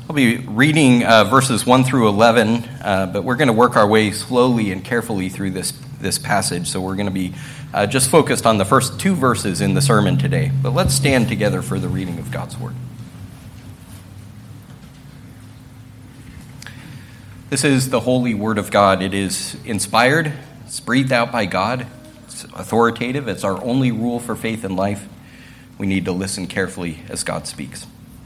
I'll be reading verses 1 through 11, but we're going to work our way slowly and carefully through this passage. So we're going to be just focused on the first two verses in the sermon today. But let's stand together for the reading of God's Word. This is the holy Word of God. It is inspired, it's breathed out by God, it's authoritative, it's our only rule for faith and life. We need to listen carefully as God speaks.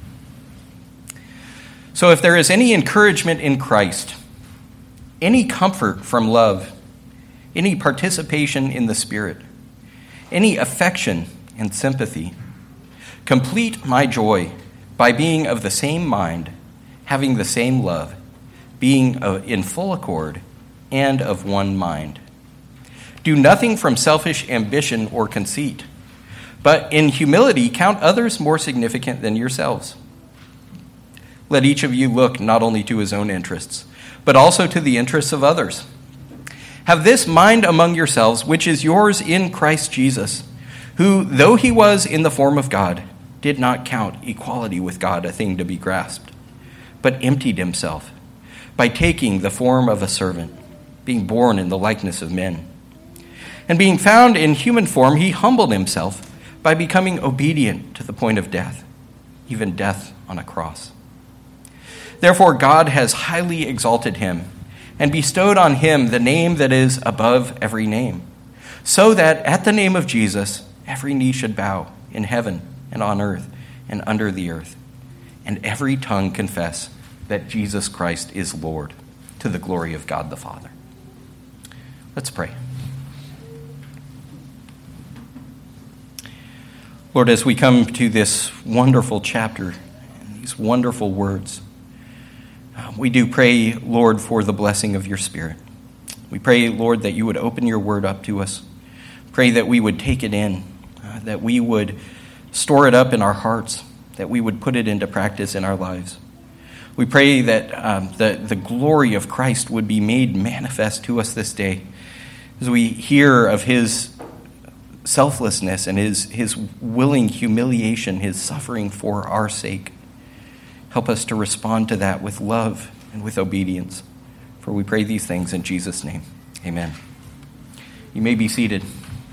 So if there is any encouragement in Christ, any comfort from love, any participation in the Spirit, any affection and sympathy, complete my joy by being of the same mind, having the same love, being in full accord, and of one mind. Do nothing from selfish ambition or conceit, but in humility count others more significant than yourselves. Let each of you look not only to his own interests, but also to the interests of others. Have this mind among yourselves, which is yours in Christ Jesus, who, though he was in the form of God, did not count equality with God a thing to be grasped, but emptied himself by taking the form of a servant, being born in the likeness of men. And being found in human form, he humbled himself by becoming obedient to the point of death, even death on a cross. Therefore, God has highly exalted him and bestowed on him the name that is above every name, so that at the name of Jesus, every knee should bow in heaven and on earth and under the earth, and every tongue confess that Jesus Christ is Lord, to the glory of God the Father. Let's pray. Lord, as we come to this wonderful chapter and these wonderful words, we do pray, Lord, for the blessing of your Spirit. We pray, Lord, that you would open your word up to us. Pray that we would take it in, that we would store it up in our hearts, that we would put it into practice in our lives. We pray that the glory of Christ would be made manifest to us this day as we hear of his selflessness and his willing humiliation, his suffering for our sake. Help us to respond to that with love and with obedience. For we pray these things in Jesus' name. Amen. You may be seated.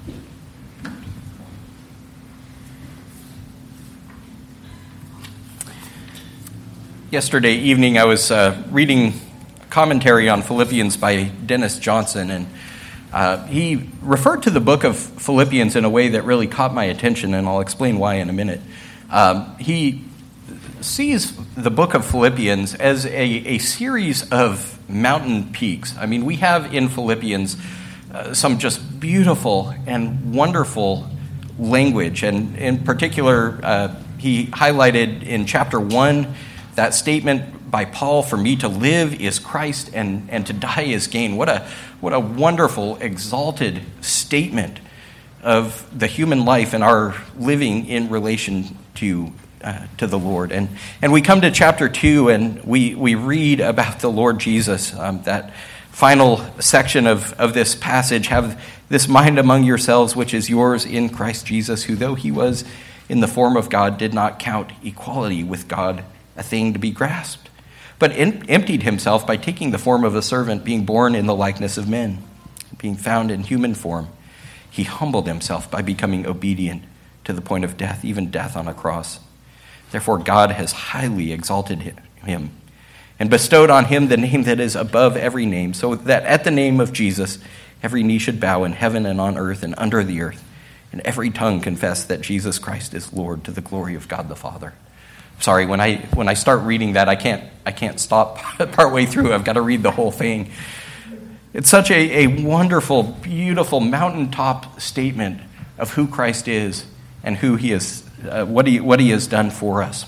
Yesterday evening, I was reading commentary on Philippians by Dennis Johnson, and he referred to the book of Philippians in a way that really caught my attention, and I'll explain why in a minute. He sees the book of Philippians as a series of mountain peaks. I mean, we have in Philippians some just beautiful and wonderful language, and in particular, he highlighted in chapter 1 that statement by Paul, "For me to live is Christ, and to die is gain." What a wonderful, exalted statement of the human life and our living in relation to the Lord. And we come to chapter 2, and we read about the Lord Jesus. That final section of this passage: "Have this mind among yourselves, which is yours in Christ Jesus, who, though he was in the form of God, did not count equality with God a thing to be grasped, but emptied himself by taking the form of a servant, being born in the likeness of men. Being found in human form, he humbled himself by becoming obedient to the point of death, even death on a cross. Therefore, God has highly exalted him and bestowed on him the name that is above every name, so that at the name of Jesus, every knee should bow in heaven and on earth and under the earth, and every tongue confess that Jesus Christ is Lord, to the glory of God the Father." Sorry, when I start reading that, I can't stop partway through. I've got to read the whole thing. It's such a wonderful, beautiful mountaintop statement of who Christ is and who he is, what he has done for us.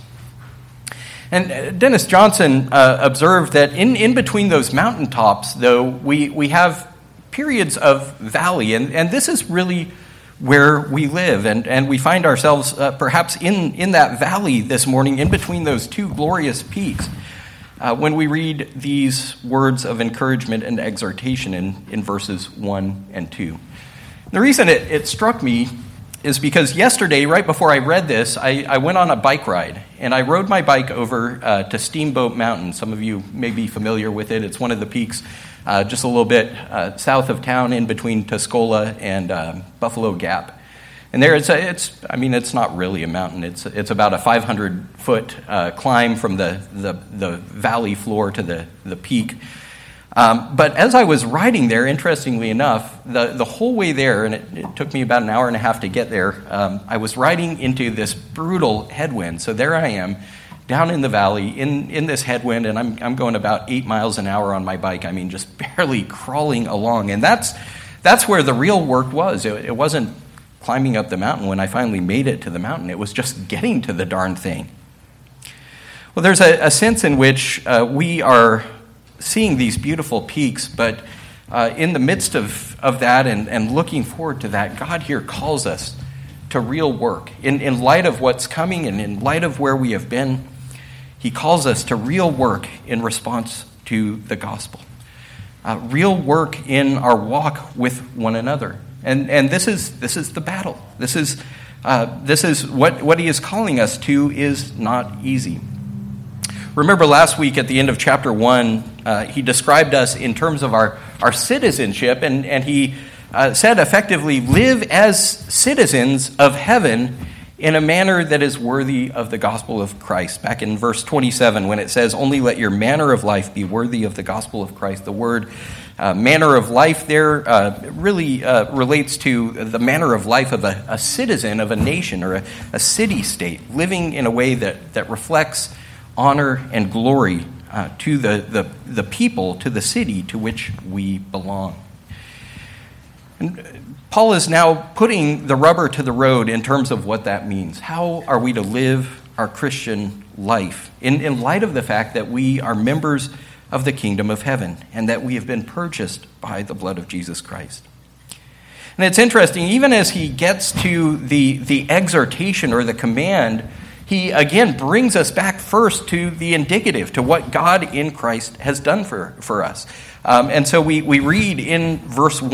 And Dennis Johnson observed that in between those mountaintops, though, we have periods of valley, and this is really where we live, and we find ourselves perhaps in that valley this morning, in between those two glorious peaks, when we read these words of encouragement and exhortation in verses 1 and 2. The reason it struck me is because yesterday, right before I read this, I went on a bike ride, and I rode my bike over to Steamboat Mountain. Some of you may be familiar with it. It's one of the peaks just a little bit south of town, in between Tuscola and Buffalo Gap. And there, it's not really a mountain. It's about a 500-foot climb from the valley floor to the peak. But as I was riding there, interestingly enough, the whole way there, and it took me about an hour and a half to get there, I was riding into this brutal headwind. So there I am, down in the valley, in this headwind, and I'm going about 8 miles an hour on my bike. I mean, just barely crawling along. And that's where the real work was. It wasn't climbing up the mountain when I finally made it to the mountain. It was just getting to the darn thing. Well, there's a sense in which we are seeing these beautiful peaks, but in the midst of that and looking forward to that, God here calls us to real work. In light of what's coming and in light of where we have been, he calls us to real work in response to the gospel. Real work in our walk with one another. And this is the battle. This is what he is calling us to is not easy. Remember last week at the end of chapter 1, he described us in terms of our citizenship, and he said effectively, live as citizens of heaven in a manner that is worthy of the gospel of Christ. Back in verse 27, when it says, only let your manner of life be worthy of the gospel of Christ. The word manner of life there really relates to the manner of life of a citizen of a nation or a city-state, living in a way that reflects honor and glory to the people, to the city to which we belong. And Paul is now putting the rubber to the road in terms of what that means. How are we to live our Christian life in light of the fact that we are members of the kingdom of heaven and that we have been purchased by the blood of Jesus Christ? And it's interesting, even as he gets to the exhortation or the command, he again brings us back first to the indicative, to what God in Christ has done for us. And so we read in verse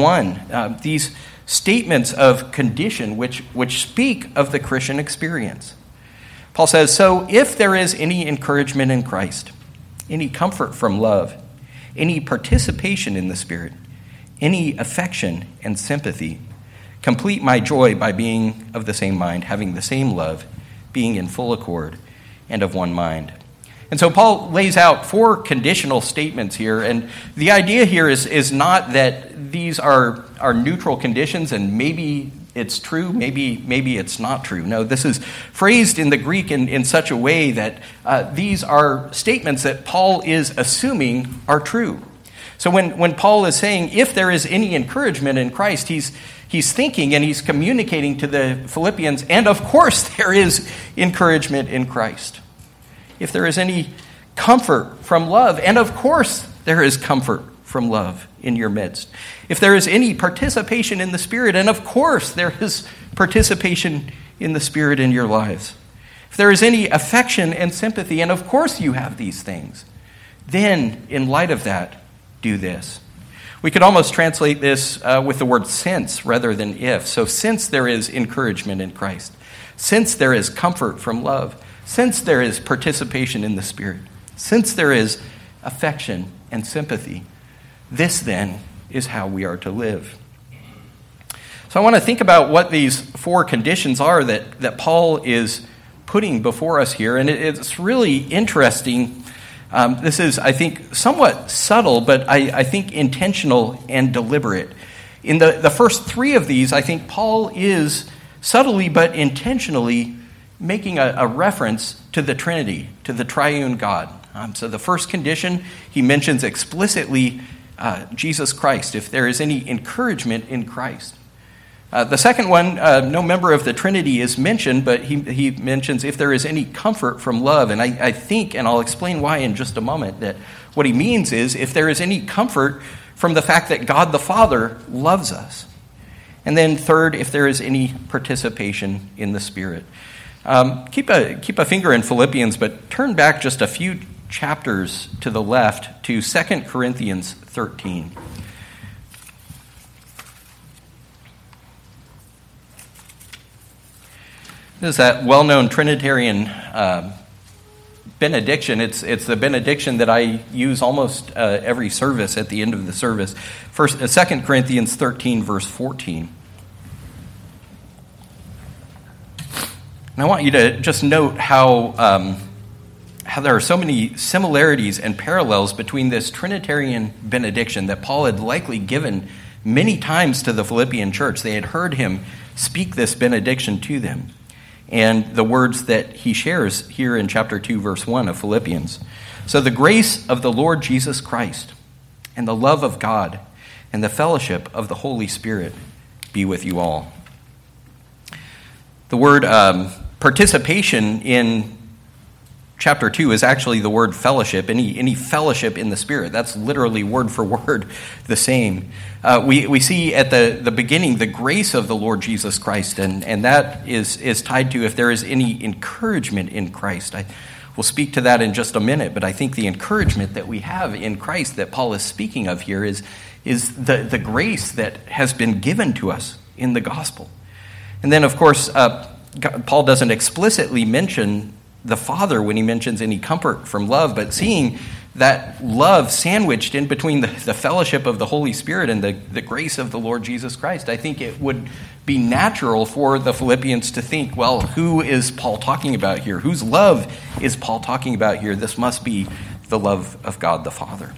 1 these statements of condition which speak of the Christian experience. Paul says, so if there is any encouragement in Christ, any comfort from love, any participation in the Spirit, any affection and sympathy, complete my joy by being of the same mind, having the same love, being in full accord and of one mind. And so Paul lays out 4 conditional statements here, and the idea here is not that these are neutral conditions and maybe it's true, maybe it's not true. No, this is phrased in the Greek in such a way that these are statements that Paul is assuming are true. So when Paul is saying, if there is any encouragement in Christ, he's thinking and he's communicating to the Philippians, and of course there is encouragement in Christ. If there is any comfort from love, and of course there is comfort from love in your midst. If there is any participation in the Spirit, and of course there is participation in the Spirit in your lives. If there is any affection and sympathy, and of course you have these things, then in light of that, do this. We could almost translate this with the word since rather than if. So since there is encouragement in Christ, since there is comfort from love, since there is participation in the Spirit, since there is affection and sympathy, this then is how we are to live. So I want to think about what these 4 conditions are that Paul is putting before us here, and it's really interesting. This is, I think, somewhat subtle, but I think intentional and deliberate. In the first 3 of these, I think Paul is subtly but intentionally making a reference to the Trinity, to the triune God. So the first condition, he mentions explicitly Jesus Christ, if there is any encouragement in Christ. The second one, no member of the Trinity is mentioned, but he mentions if there is any comfort from love. And I think, and I'll explain why in just a moment, that what he means is if there is any comfort from the fact that God the Father loves us. And then third, if there is any participation in the Spirit. Keep a finger in Philippians, but turn back just a few chapters to the left to 2 Corinthians 13. This is that well-known Trinitarian benediction. It's the benediction that I use almost every service at the end of the service. 2 Corinthians 13, verse 14. And I want you to just note how there are so many similarities and parallels between this Trinitarian benediction that Paul had likely given many times to the Philippian church. They had heard him speak this benediction to them, and the words that he shares here in chapter 2, verse 1 of Philippians. So the grace of the Lord Jesus Christ and the love of God and the fellowship of the Holy Spirit be with you all. The word participation in chapter 2 is actually the word fellowship, any fellowship in the Spirit. That's literally word for word the same. We see at the beginning the grace of the Lord Jesus Christ, and that is tied to if there is any encouragement in Christ. I will speak to that in just a minute, but I think the encouragement that we have in Christ that Paul is speaking of here is the grace that has been given to us in the gospel. And then, of course, Paul doesn't explicitly mention the Father when he mentions any comfort from love, but seeing that love sandwiched in between the fellowship of the Holy Spirit and the grace of the Lord Jesus Christ, I think it would be natural for the Philippians to think, well, who is Paul talking about here? Whose love is Paul talking about here? This must be the love of God the Father.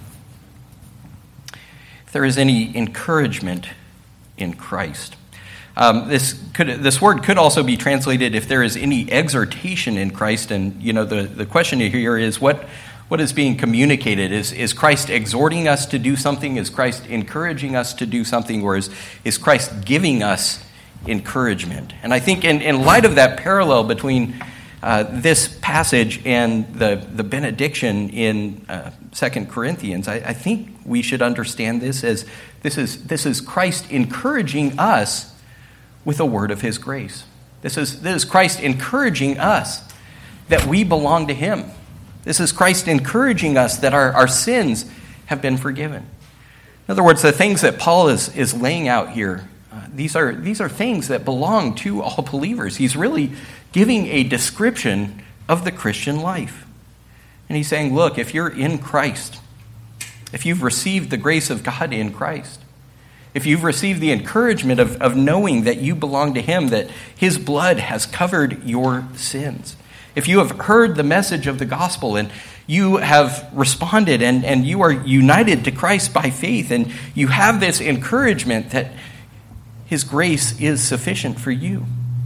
If there is any encouragement in Christ, this word could also be translated if there is any exhortation in Christ. And the question here is what is being communicated? Is Christ exhorting us to do something? Is Christ encouraging us to do something? Or is Christ giving us encouragement? And I think in light of that parallel between this passage and the benediction in 2 Corinthians, I think we should understand this as this is Christ encouraging us with a word of his grace. This is Christ encouraging us that we belong to him. This is Christ encouraging us that our sins have been forgiven. In other words, the things that Paul is laying out here, these are things that belong to all believers. He's really giving a description of the Christian life. And he's saying, look, if you're in Christ, if you've received the grace of God in Christ, if you've received the encouragement of knowing that you belong to him, that his blood has covered your sins, if you have heard the message of the gospel and you have responded and you are united to Christ by faith, and you have this encouragement that his grace is sufficient for you,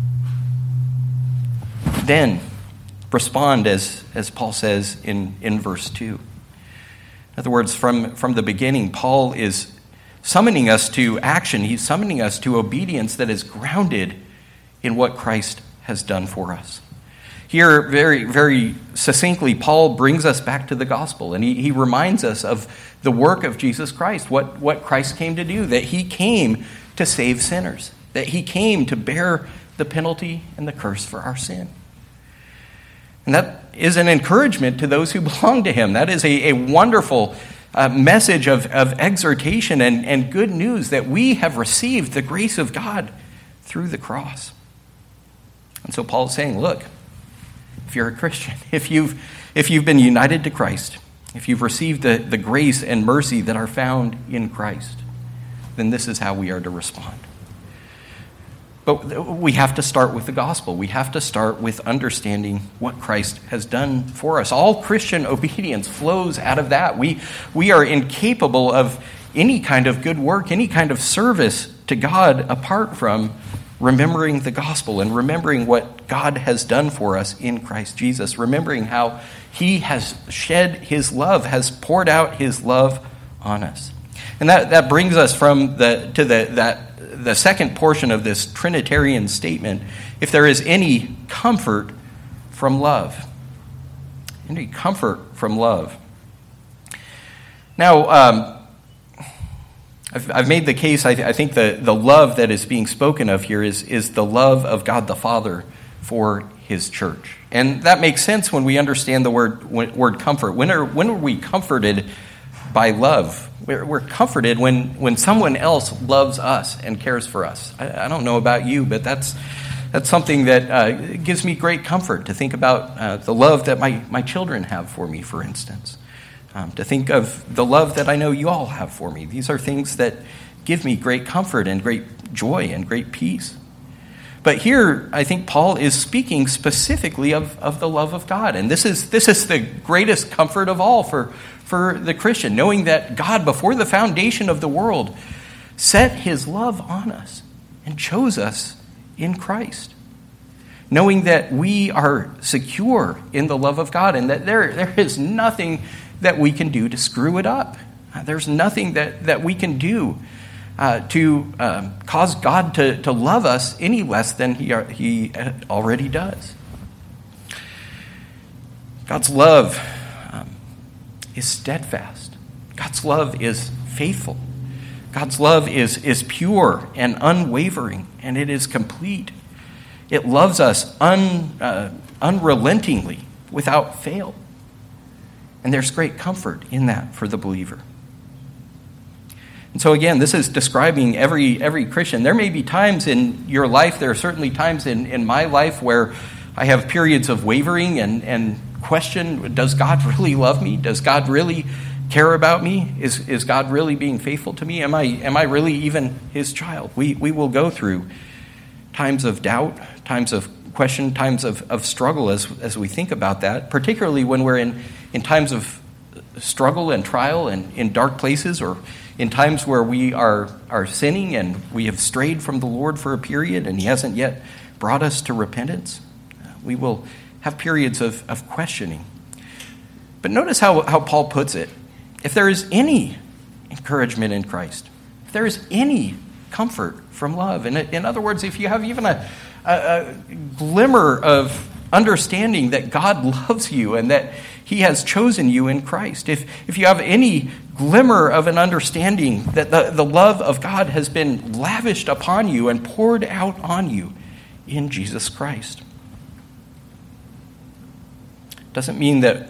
then respond as Paul says in verse 2. In other words, from the beginning, Paul is summoning us to action. He's summoning us to obedience that is grounded in what Christ has done for us. Here, very, very succinctly, Paul brings us back to the gospel, and he reminds us of the work of Jesus Christ, what Christ came to do, that he came to save sinners, that he came to bear the penalty and the curse for our sin. And that is an encouragement to those who belong to him. That is a wonderful message of exhortation and good news that we have received the grace of God through the cross. And so Paul is saying, look, if you're a Christian, if you've been united to Christ, if you've received the grace and mercy that are found in Christ, then this is how we are to respond. But we have to start with the gospel. We have to start with understanding what Christ has done for us. All Christian obedience flows out of that. We are incapable of any kind of good work, any kind of service to God apart from remembering the gospel and remembering what God has done for us in Christ Jesus, remembering how he has shed his love, has poured out his love on us. And that brings us to the second portion of this Trinitarian statement. If there is any comfort from love. Any comfort from love. Now, I've made the case, I think the love that is being spoken of here is the love of God the Father for his church. And that makes sense when we understand the word comfort. When are we comforted by love? We're comforted when someone else loves us and cares for us. I don't know about you, but that's That's something that gives me great comfort to think about the love that my children have for me, for instance. To think of the love that I know you all have for me. These are things that give me great comfort and great joy and great peace. But here, I think Paul is speaking specifically of the love of God. And this is the greatest comfort of all for the Christian, knowing that God, before the foundation of the world, set his love on us and chose us in Christ. Knowing that we are secure in the love of God and that there is nothing that we can do to screw it up. There's nothing that we can do to cause God to love us any less than he already does. God's love is steadfast. God's love is faithful. God's love is pure and unwavering, and it is complete. It loves us unrelentingly, without fail. And there's great comfort in that for the believer. And so again, this is describing every Christian. There may be times in your life, there are certainly times in my life where I have periods of wavering and question, does God really love me? Does God really care about me? Is God really being faithful to me? Am I really even his child? We will go through times of doubt, times of question, times of struggle as we think about that, particularly when we're in times of struggle and trial and in dark places, or in times where we are sinning and we have strayed from the Lord for a period and he hasn't yet brought us to repentance. We will have periods of questioning. But notice how Paul puts it. If there is any encouragement in Christ, if there is any comfort from love, and in other words, if you have even a glimmer of understanding that God loves you and that he has chosen you in Christ, if you have any glimmer of an understanding that the love of God has been lavished upon you and poured out on you in Jesus Christ. Doesn't mean that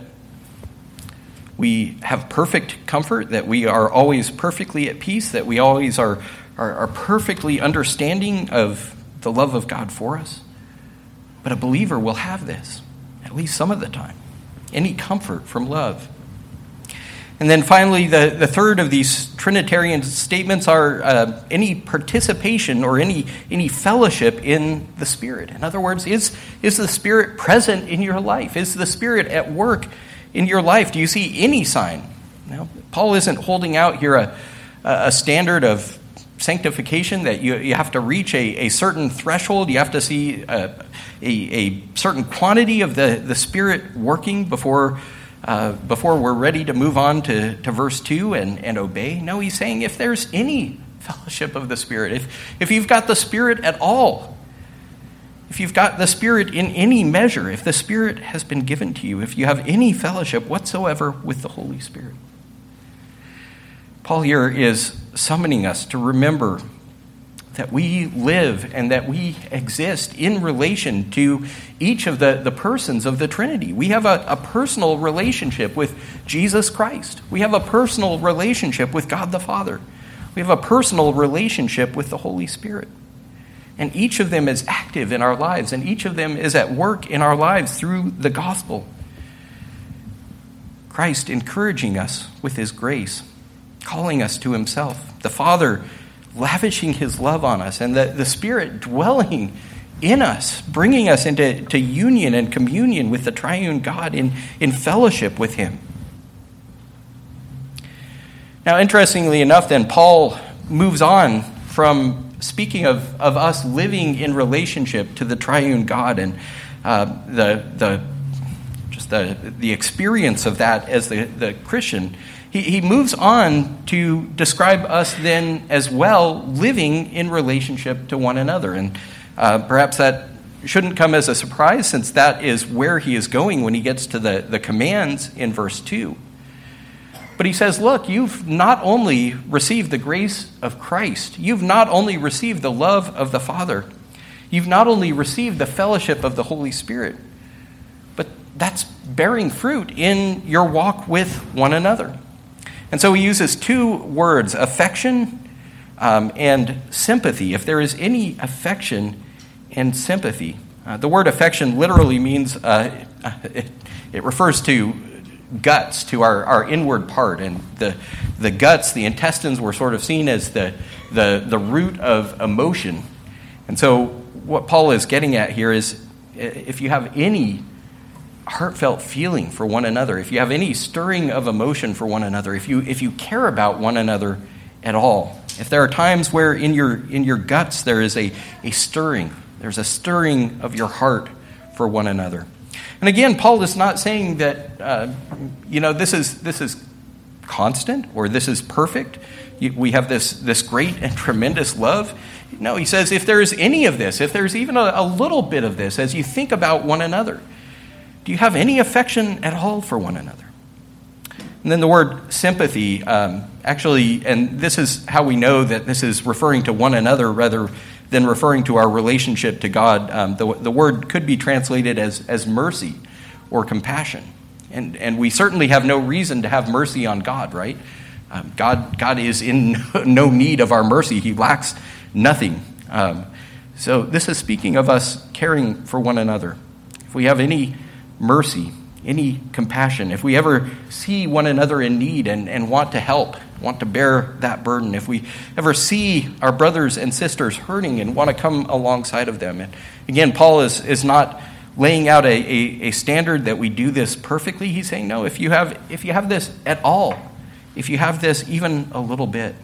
we have perfect comfort, that we are always perfectly at peace, that we always are perfectly understanding of the love of God for us. But a believer will have this, at least some of the time. Any comfort from love. And then finally, the third of these Trinitarian statements are any participation or any fellowship in the Spirit. In other words, is the Spirit present in your life? Is the Spirit at work in your life? Do you see any sign? Now, Paul isn't holding out here a standard of sanctification that you have to reach a certain threshold. You have to see a certain quantity of the Spirit working before we're ready to move on to verse 2 and obey. No, he's saying if there's any fellowship of the Spirit, if you've got the Spirit at all, if you've got the Spirit in any measure, if the Spirit has been given to you, if you have any fellowship whatsoever with the Holy Spirit. Paul here is summoning us to remember that we live and that we exist in relation to each of the persons of the Trinity. We have a personal relationship with Jesus Christ. We have a personal relationship with God the Father. We have a personal relationship with the Holy Spirit. And each of them is active in our lives, and each of them is at work in our lives through the gospel. Christ encouraging us with his grace, calling us to himself. The Father lavishing his love on us, and the Spirit dwelling in us, bringing us into union and communion with the triune God in fellowship with him. Now, interestingly enough, then, Paul moves on from speaking of us living in relationship to the triune God and the experience of that as the Christian. He moves on to describe us then as well living in relationship to one another. And perhaps that shouldn't come as a surprise, since that is where he is going when he gets to the commands in verse 2. But he says, look, you've not only received the grace of Christ, you've not only received the love of the Father, you've not only received the fellowship of the Holy Spirit, but that's bearing fruit in your walk with one another. And so he uses two words, affection and sympathy. If there is any affection and sympathy. The word affection literally means, it refers to guts, to our inward part. And the guts, the intestines, were sort of seen as the root of emotion. And so what Paul is getting at here is, if you have any heartfelt feeling for one another, if you have any stirring of emotion for one another, if you care about one another at all, if there are times where in your guts there is a stirring, there's a stirring of your heart for one another. And again, Paul is not saying that this is constant or this is perfect. We have this great and tremendous love. No, he says if there is any of this, if there's even a little bit of this, as you think about one another, do you have any affection at all for one another? And then the word sympathy, actually, and this is how we know that this is referring to one another rather than referring to our relationship to God. The word could be translated as mercy or compassion. And we certainly have no reason to have mercy on God, right? God is in no need of our mercy. He lacks nothing. So this is speaking of us caring for one another. If we have any mercy, any compassion, if we ever see one another in need and want to help, want to bear that burden, if we ever see our brothers and sisters hurting and want to come alongside of them. And again, Paul is not laying out a standard that we do this perfectly. He's saying, no, if you have this at all, if you have this even a little bit.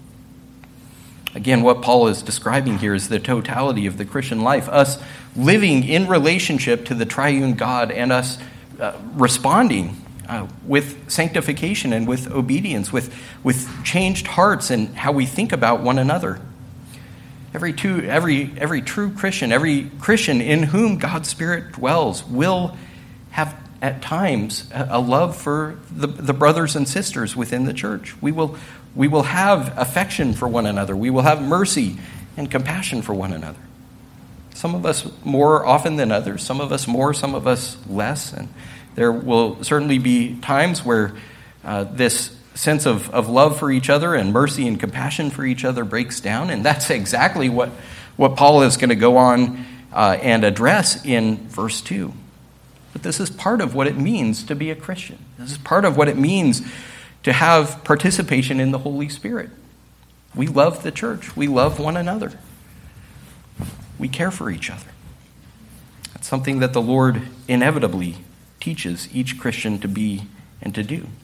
Again, what Paul is describing here is the totality of the Christian life, us living in relationship to the triune God and us responding with sanctification and with obedience, with changed hearts and how we think about one another. Every true Christian, every Christian in whom God's Spirit dwells will have at times a love for the brothers and sisters within the church. We will have affection for one another. We will have mercy and compassion for one another. Some of us more often than others. Some of us more, some of us less. And there will certainly be times where this sense of love for each other and mercy and compassion for each other breaks down. And that's exactly what Paul is going to go on and address in verse 2. But this is part of what it means to be a Christian. This is part of what it means to have participation in the Holy Spirit. We love the church. We love one another. We care for each other. That's something that the Lord inevitably teaches each Christian to be and to do.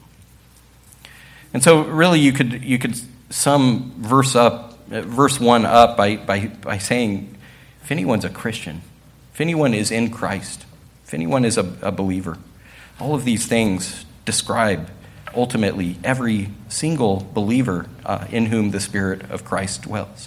And so really you could sum verse 1 up by saying, if anyone's a Christian, if anyone is in Christ, if anyone is a believer, all of these things describe ultimately every single believer in whom the Spirit of Christ dwells.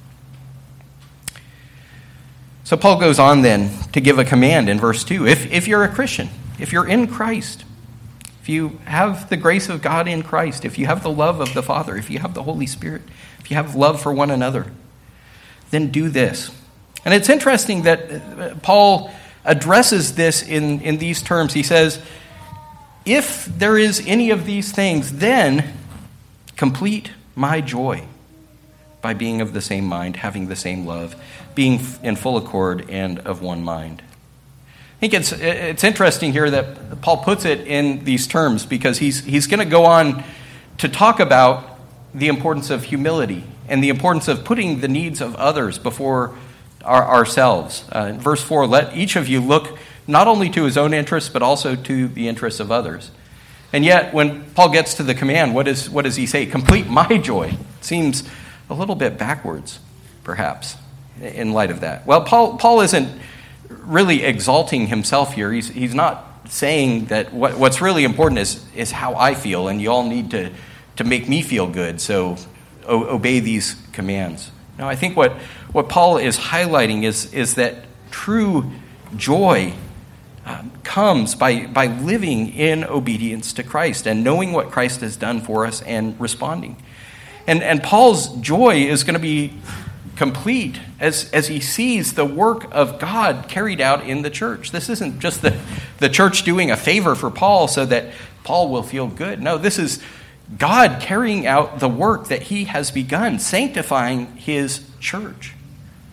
So Paul goes on then to give a command in verse 2. If you're a Christian, if you're in Christ, if you have the grace of God in Christ, if you have the love of the Father, if you have the Holy Spirit, if you have love for one another, then do this. And it's interesting that Paul addresses this in these terms. He says, if there is any of these things, then complete my joy by being of the same mind, having the same love, being in full accord and of one mind. I think it's interesting here that Paul puts it in these terms because he's going to go on to talk about the importance of humility and the importance of putting the needs of others before ourselves. In verse 4, let each of you look not only to his own interests, but also to the interests of others. And yet, when Paul gets to the command, what does he say? Complete my joy. It seems a little bit backwards, perhaps, in light of that. Well, Paul isn't really exalting himself here. He's not saying that what's really important is how I feel, and you all need to make me feel good, so obey these commands. No, I think what Paul is highlighting is that true joy comes by living in obedience to Christ and knowing what Christ has done for us and responding. And Paul's joy is going to be complete as he sees the work of God carried out in the church. This isn't just the church doing a favor for Paul so that Paul will feel good. No, this is God carrying out the work that he has begun, sanctifying his church.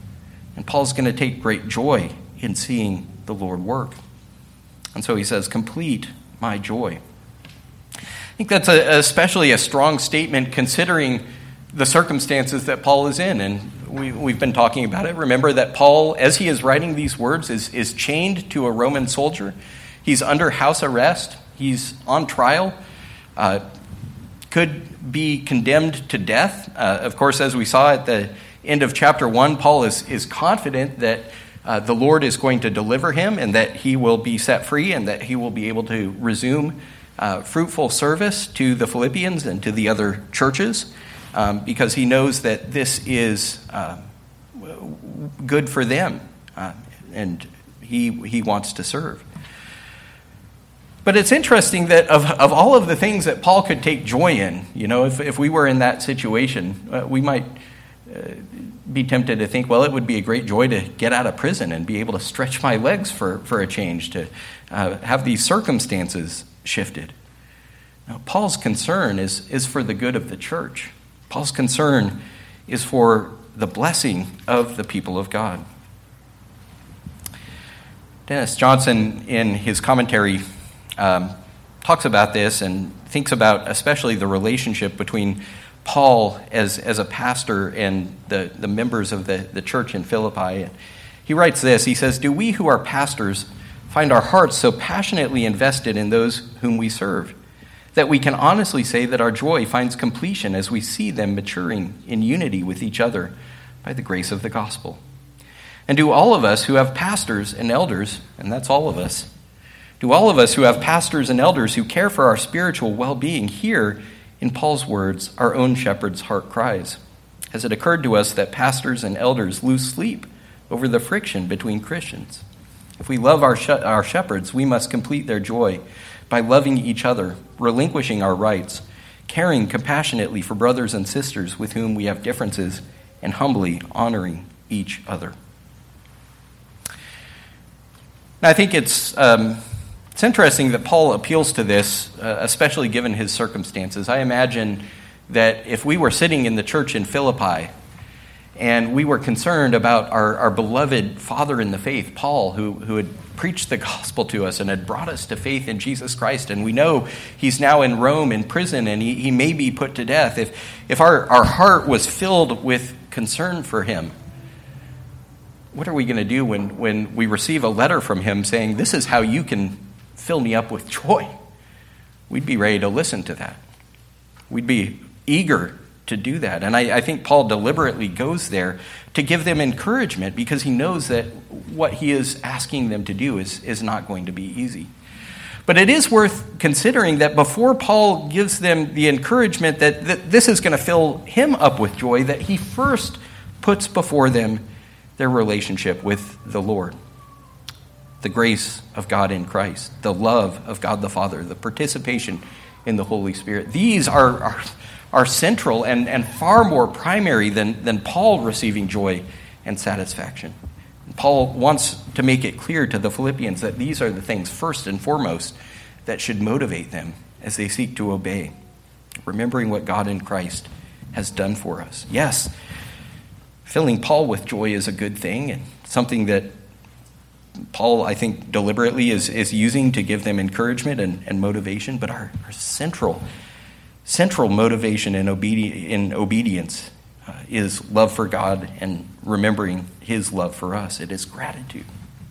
And Paul's going to take great joy in seeing the Lord work. And so he says, complete my joy. I think that's especially a strong statement considering the circumstances that Paul is in. And we've been talking about it. Remember that Paul, as he is writing these words, is chained to a Roman soldier. He's under house arrest. He's on trial. Could be condemned to death. Of course, as we saw at the end of chapter 1, Paul is confident that the Lord is going to deliver him and that he will be set free and that he will be able to resume fruitful service to the Philippians and to the other churches because he knows that this is good for them and he wants to serve. But it's interesting that of all of the things that Paul could take joy in, if we were in that situation, we might be tempted to think, well, it would be a great joy to get out of prison and be able to stretch my legs for a change, to have these circumstances shifted. Now, Paul's concern is for the good of the church. Paul's concern is for the blessing of the people of God. Dennis Johnson, in his commentary, talks about this and thinks about especially the relationship between Paul as a pastor and the members of the church in Philippi. He writes this, he says, "Do we who are pastors find our hearts so passionately invested in those whom we serve that we can honestly say that our joy finds completion as we see them maturing in unity with each other by the grace of the gospel? And do all of us who have pastors and elders, and that's all of us, do all of us who have pastors and elders who care for our spiritual well-being hear, in Paul's words, our own shepherd's heart cries? Has it occurred to us that pastors and elders lose sleep over the friction between Christians? If we love our shepherds, we must complete their joy by loving each other, relinquishing our rights, caring compassionately for brothers and sisters with whom we have differences, and humbly honoring each other." Now, I think it's interesting that Paul appeals to this, especially given his circumstances. I imagine that if we were sitting in the church in Philippi and we were concerned about our beloved father in the faith, Paul, who had preached the gospel to us and had brought us to faith in Jesus Christ, and we know he's now in Rome in prison and he may be put to death, if our heart was filled with concern for him, what are we going to do when we receive a letter from him saying, "This is how you can fill me up with joy"? We'd be ready to listen to that. We'd be eager to do that. And I think Paul deliberately goes there to give them encouragement because he knows that what he is asking them to do is not going to be easy. But it is worth considering that before Paul gives them the encouragement that this is going to fill him up with joy, that he first puts before them their relationship with the Lord. The grace of God in Christ, the love of God the Father, the participation in the Holy Spirit. These are central and far more primary than Paul receiving joy and satisfaction. And Paul wants to make it clear to the Philippians that these are the things first and foremost that should motivate them as they seek to obey, remembering what God in Christ has done for us. Yes, filling Paul with joy is a good thing and something that Paul, I think, deliberately is using to give them encouragement and motivation, but our central motivation in obedience is love for God and remembering his love for us. It is gratitude.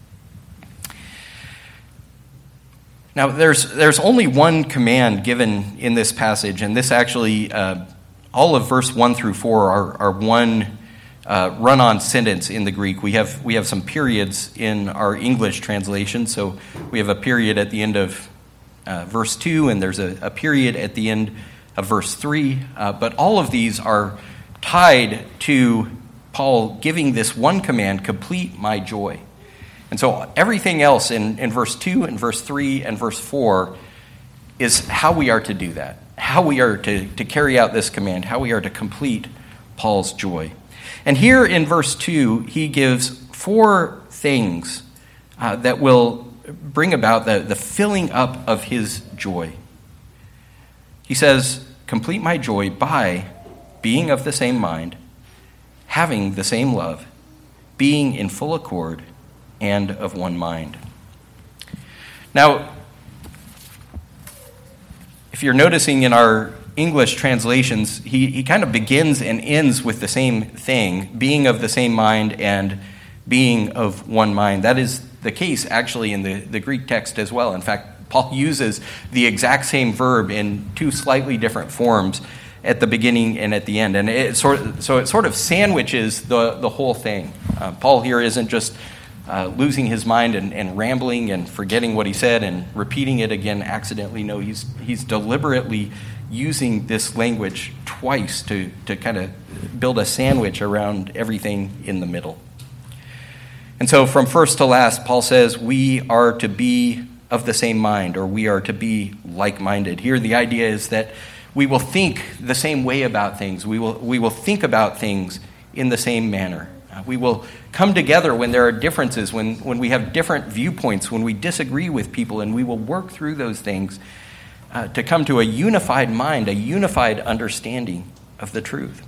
Now, there's only one command given in this passage, and this actually, all of verse 1 through 4 are one run-on sentence in the Greek. We have some periods in our English translation, so we have a period at the end of verse 2, and there's a period at the end of verse 3, but all of these are tied to Paul giving this one command, complete my joy. And so everything else in verse 2 and verse 3 and verse 4 is how we are to do that, how we are to carry out this command, how we are to complete Paul's joy. And here in verse 2, he gives 4 things that will bring about the filling up of his joy. He says, complete my joy by being of the same mind, having the same love, being in full accord and of one mind. Now, if you're noticing in our English translations, he kind of begins and ends with the same thing, being of the same mind and being of one mind. That is the case actually in the Greek text as well. In fact, Paul uses the exact same verb in two slightly different forms at the beginning and at the end. And it sort of sandwiches the whole thing. Paul here isn't just losing his mind and rambling and forgetting what he said and repeating it again accidentally. No, he's deliberately using this language twice to kind of build a sandwich around everything in the middle. And so from first to last, Paul says we are to be of the same mind, or we are to be like-minded. Here the idea is that we will think the same way about things. We will think about things in the same manner. We will come together when there are differences, when we have different viewpoints, when we disagree with people, and we will work through those things to come to a unified mind, a unified understanding of the truth.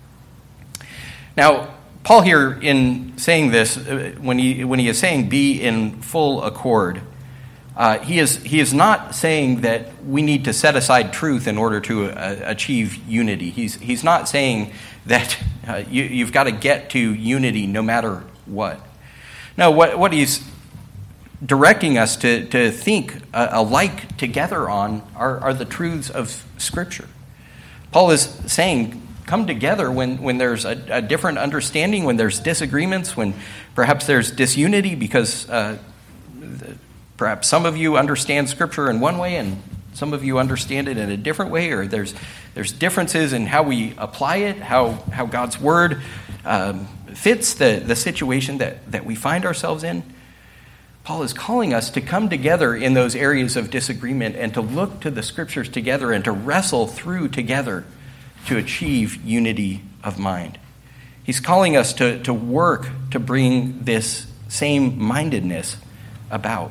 Now, Paul here, in saying this, when he is saying be in full accord, he is not saying that we need to set aside truth in order to achieve unity. He's not saying that you've got to get to unity no matter what. No, what he's directing us to think alike together on are the truths of Scripture. Paul is saying, come together when there's a different understanding, when there's disagreements, when perhaps there's disunity because perhaps some of you understand Scripture in one way and some of you understand it in a different way, or there's differences in how we apply it, how God's Word fits the situation that we find ourselves in. Paul is calling us to come together in those areas of disagreement and to look to the Scriptures together and to wrestle through together to achieve unity of mind. He's calling us to work to bring this same mindedness about.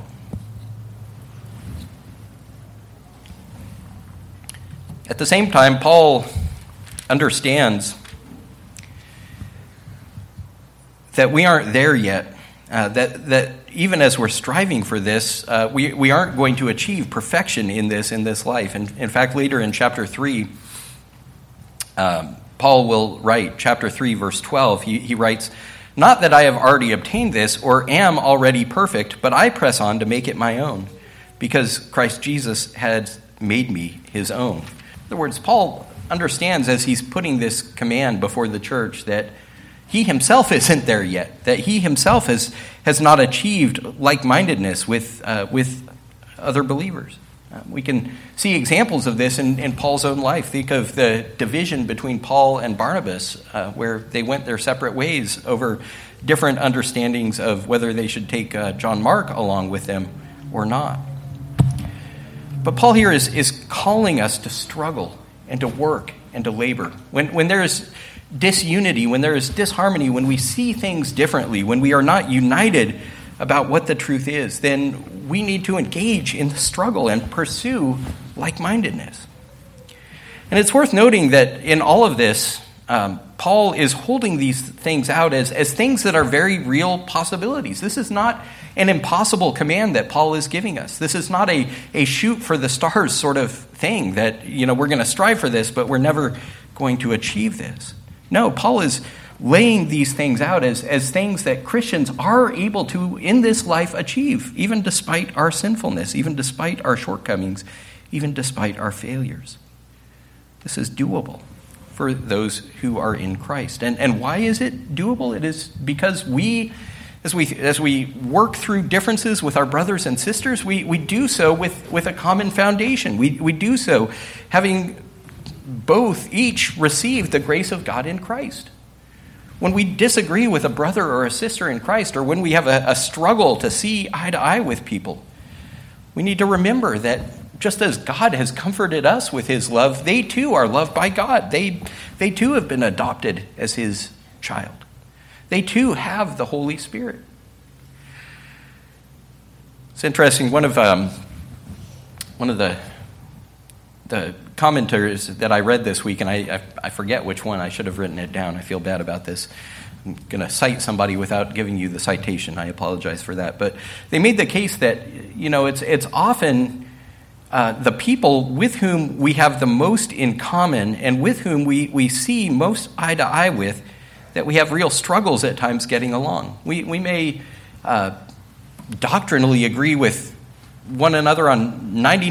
At the same time, Paul understands that we aren't there yet, that even as we're striving for this, we aren't going to achieve perfection in this life. And in fact, later in chapter 3, Paul will write, chapter 3, verse 12, he writes, "Not that I have already obtained this or am already perfect, but I press on to make it my own, because Christ Jesus has made me his own." In other words, Paul understands as he's putting this command before the church that he himself isn't there yet, that he himself has not achieved like-mindedness with other believers. We can see examples of this in Paul's own life. Think of the division between Paul and Barnabas, where they went their separate ways over different understandings of whether they should take John Mark along with them or not. But Paul here is calling us to struggle and to work and to labor. When there is disunity, when there is disharmony, when we see things differently, when we are not united about what the truth is, then we need to engage in the struggle and pursue like-mindedness. And it's worth noting that in all of this, Paul is holding these things out as things that are very real possibilities. This is not an impossible command that Paul is giving us. This is not a shoot for the stars sort of thing that, we're going to strive for this, but we're never going to achieve this. No, Paul is laying these things out as things that Christians are able to, in this life, achieve, even despite our sinfulness, even despite our shortcomings, even despite our failures. This is doable for those who are in Christ. And why is it doable? It is because as we work through differences with our brothers and sisters, we do so with a common foundation. We do so having each received the grace of God in Christ. When we disagree with a brother or a sister in Christ, or when we have a struggle to see eye to eye with people, we need to remember that just as God has comforted us with his love, they too are loved by God. They too have been adopted as his child. They too have the Holy Spirit. It's interesting. One of the commentaries that I read this week, and I forget which one. I should have written it down. I feel bad about this. I'm going to cite somebody without giving you the citation. I apologize for that. But they made the case that, it's often the people with whom we have the most in common and with whom we see most eye to eye with that we have real struggles at times getting along. We may doctrinally agree with one another on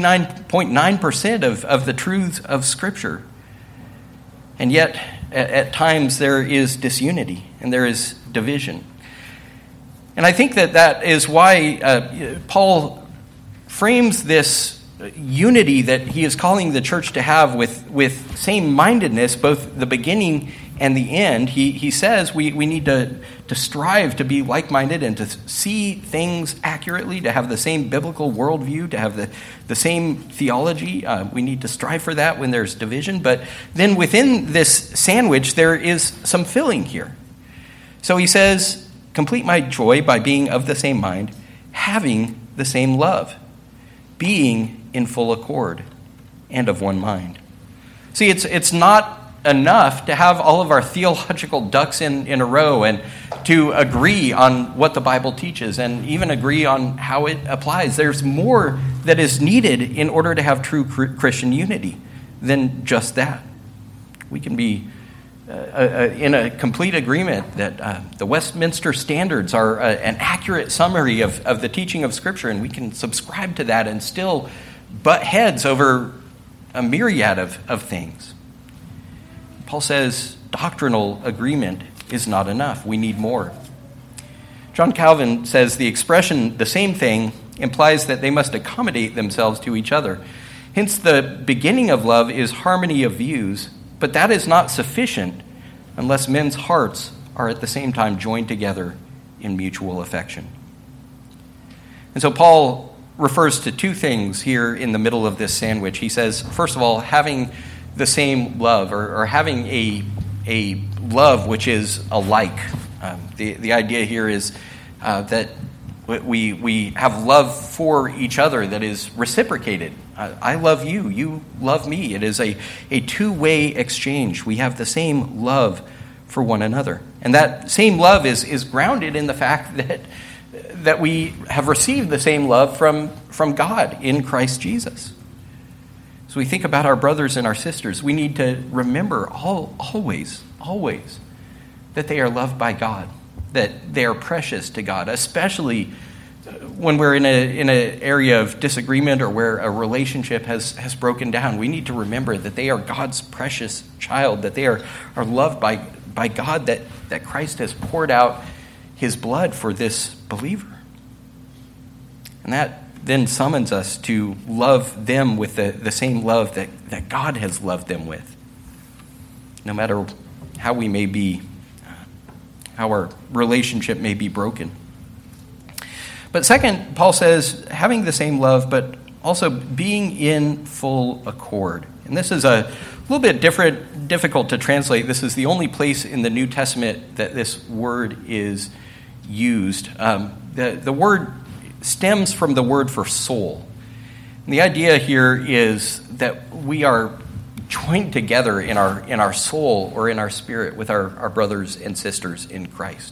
99.9% of the truths of Scripture. And yet, at times, there is disunity and there is division. And I think that is why Paul frames this unity that he is calling the church to have with same-mindedness, both the beginning and the end. He says we need to strive to be like-minded and to see things accurately, to have the same biblical worldview, to have the same theology. We need to strive for that when there's division. But then within this sandwich, there is some filling here. So he says, complete my joy by being of the same mind, having the same love, being in full accord and of one mind. See, it's not enough to have all of our theological ducks in a row and to agree on what the Bible teaches and even agree on how it applies. There's more that is needed in order to have true Christian unity than just that. We can be in a complete agreement that the Westminster Standards are an accurate summary of the teaching of Scripture, and we can subscribe to that and still butt heads over a myriad of things. Paul says doctrinal agreement is not enough. We need more. John Calvin says the expression "the same thing" implies that they must accommodate themselves to each other. Hence, the beginning of love is harmony of views, but that is not sufficient unless men's hearts are at the same time joined together in mutual affection. And so Paul refers to two things here in the middle of this sandwich. He says, first of all, having the same love, or having a love which is alike. The idea here is that we have love for each other that is reciprocated. I love you, you love me. It is a two-way exchange. We have the same love for one another. And that same love is grounded in the fact that we have received the same love from God in Christ Jesus. So we think about our brothers and our sisters. We need to remember always that they are loved by God, that they are precious to God, especially when we're in an area of disagreement or where a relationship has broken down. We need to remember that they are God's precious child, that they are loved by God, that Christ has poured out his blood for this believer. And that then summons us to love them with the same love that God has loved them with. No matter how we may be, how our relationship may be broken. But second, Paul says, having the same love, but also being in full accord. And this is a little bit difficult to translate. This is the only place in the New Testament that this word is used. The word stems from the word for soul. And the idea here is that we are joined together in our soul or in our spirit with our brothers and sisters in Christ.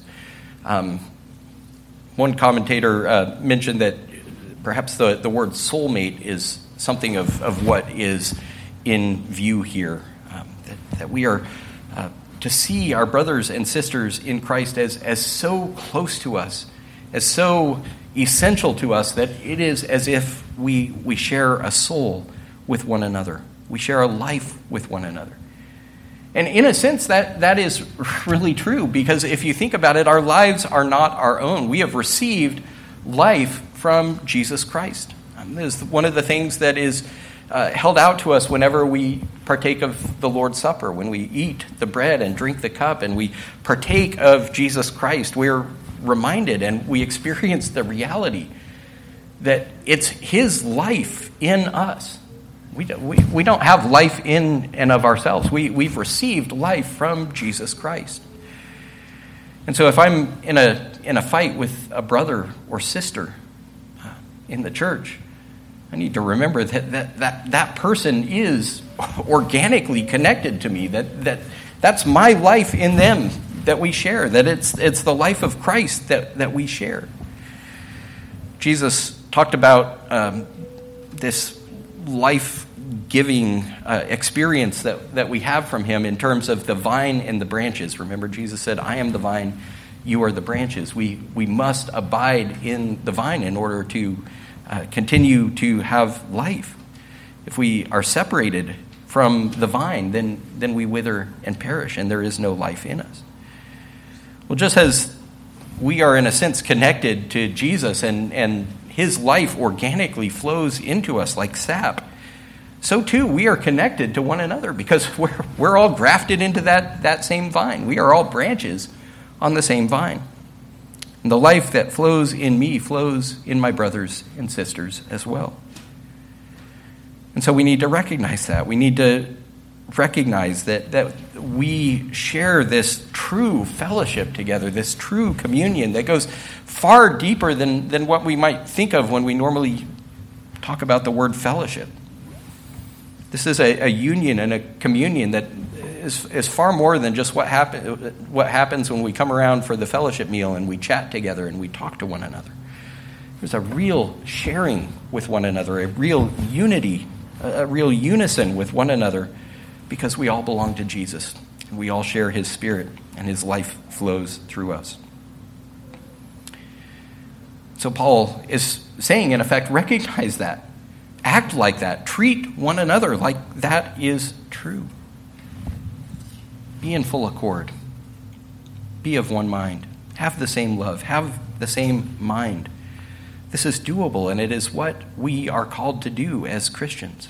One commentator mentioned that perhaps the word soulmate is something of what is in view here, that we are to see our brothers and sisters in Christ as so close to us, as so essential to us, that it is as if we share a soul with one another. We share a life with one another. And in a sense, that is really true, because if you think about it, our lives are not our own. We have received life from Jesus Christ. This is one of the things that is held out to us whenever we partake of the Lord's Supper, when we eat the bread and drink the cup and we partake of Jesus Christ. We're reminded and we experience the reality that it's his life in us. We don't have life in and of ourselves. We've received life from Jesus Christ. And so if I'm in a fight with a brother or sister in the church, I need to remember that person is organically connected to me, that's my life in them. that we share, that it's the life of Christ that we share. Jesus talked about this life-giving experience that we have from him in terms of the vine and the branches. Remember, Jesus said, I am the vine, you are the branches. We must abide in the vine in order to continue to have life. If we are separated from the vine, then we wither and perish, and there is no life in us. Well, just as we are in a sense connected to Jesus and his life organically flows into us like sap, so too we are connected to one another because we're all grafted into that same vine. We are all branches on the same vine. And the life that flows in me flows in my brothers and sisters as well. And so we need to recognize that. We need to recognize that we share this true fellowship together, this true communion that goes far deeper than what we might think of when we normally talk about the word fellowship. This is a union and a communion that is far more than just what happens when we come around for the fellowship meal and we chat together and we talk to one another. There's a real sharing with one another, a real unity, a real unison with one another, because we all belong to Jesus, and we all share his spirit, and his life flows through us. So Paul is saying, in effect, recognize that, act like that, treat one another like that is true. Be in full accord. Be of one mind. Have the same love. Have the same mind. This is doable, and it is what we are called to do as Christians.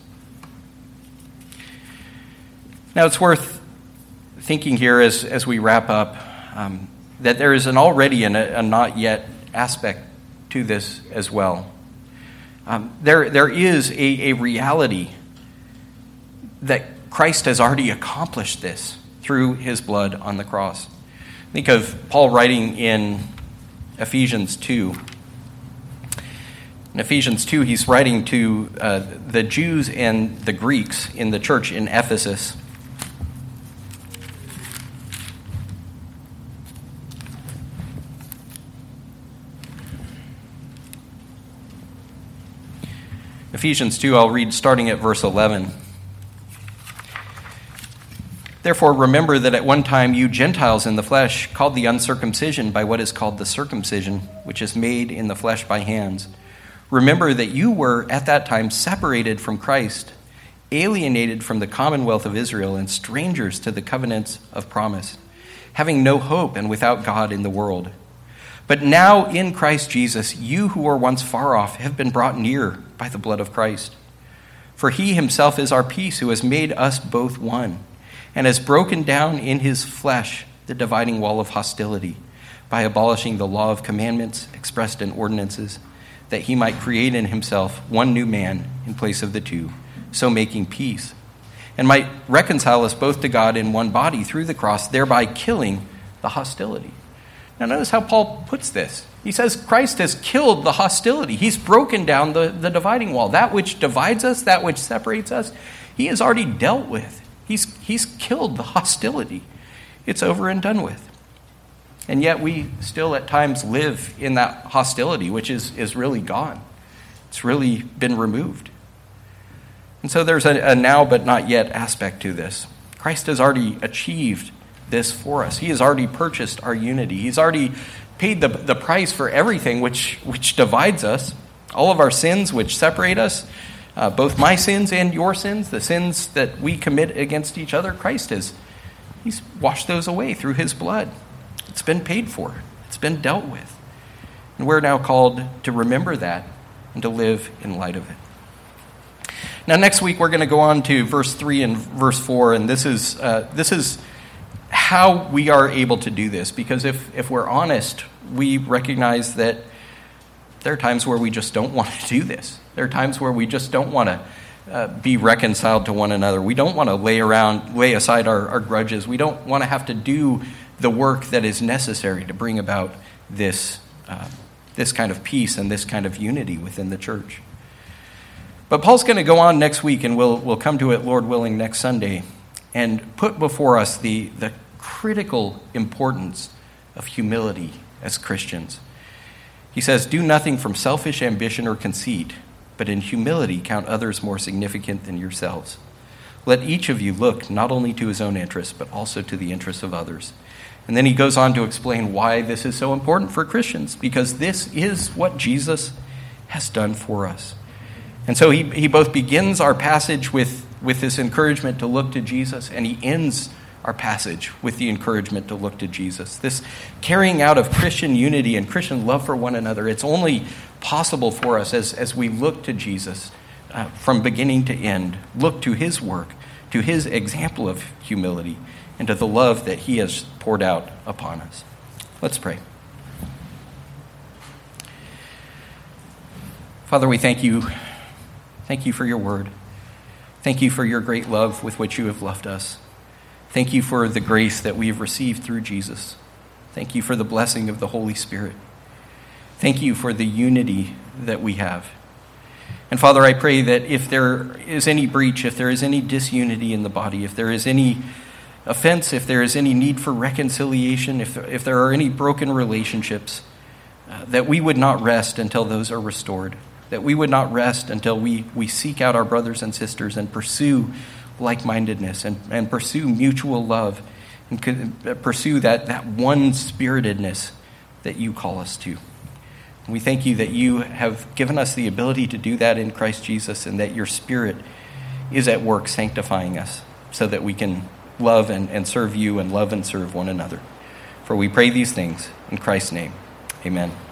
Now, it's worth thinking here as we wrap up that there is an already and a not yet aspect to this as well. There is a reality that Christ has already accomplished this through his blood on the cross. Think of Paul writing in Ephesians 2. In Ephesians 2, he's writing to the Jews and the Greeks in the church in Ephesus. Ephesians 2, I'll read starting at verse 11. Therefore, remember that at one time you Gentiles in the flesh, called the uncircumcision by what is called the circumcision, which is made in the flesh by hands. Remember that you were at that time separated from Christ, alienated from the commonwealth of Israel, and strangers to the covenants of promise, having no hope and without God in the world. But now in Christ Jesus, you who were once far off have been brought near by the blood of Christ. For he himself is our peace, who has made us both one, and has broken down in his flesh the dividing wall of hostility, by abolishing the law of commandments expressed in ordinances, that he might create in himself one new man in place of the two, so making peace, and might reconcile us both to God in one body through the cross, thereby killing the hostility. Now notice how Paul puts this. He says Christ has killed the hostility. He's broken down the dividing wall. That which divides us, that which separates us, he has already dealt with. He's killed the hostility. It's over and done with. And yet we still at times live in that hostility, which is really gone. It's really been removed. And so there's a now but not yet aspect to this. Christ has already achieved this for us. He has already purchased our unity. He's already paid the price for everything which divides us, all of our sins which separate us, both my sins and your sins, the sins that we commit against each other. He's washed those away through his blood. It's been paid for. It's been dealt with. And we're now called to remember that and to live in light of it. Now, next week, we're going to go on to verse 3 and verse 4, and this is how we are able to do this, because if we're honest, we recognize that there are times where we just don't want to do this. There are times where we just don't want to be reconciled to one another. We don't want to lay aside our grudges. We don't want to have to do the work that is necessary to bring about this kind of peace and this kind of unity within the church. But Paul's going to go on next week, and we'll come to it, Lord willing, next Sunday, and put before us the critical importance of humility as Christians. He says, "Do nothing from selfish ambition or conceit, but in humility count others more significant than yourselves. Let each of you look not only to his own interests, but also to the interests of others." And then he goes on to explain why this is so important for Christians, because this is what Jesus has done for us. And so he both begins our passage with this encouragement to look to Jesus, and he ends our passage with the encouragement to look to Jesus. This carrying out of Christian unity and Christian love for one another, it's only possible for us as we look to Jesus from beginning to end, look to his work, to his example of humility, and to the love that he has poured out upon us. Let's pray. Father, we thank you. Thank you for your word. Thank you for your great love with which you have loved us. Thank you for the grace that we have received through Jesus. Thank you for the blessing of the Holy Spirit. Thank you for the unity that we have. And Father, I pray that if there is any breach, if there is any disunity in the body, if there is any offense, if there is any need for reconciliation, if there are any broken relationships, that we would not rest until those are restored, that we would not rest until we seek out our brothers and sisters and pursue like-mindedness and pursue mutual love and pursue that one-spiritedness that you call us to. We thank you that you have given us the ability to do that in Christ Jesus, and that your Spirit is at work sanctifying us so that we can love and serve you and love and serve one another. For we pray these things in Christ's name. Amen.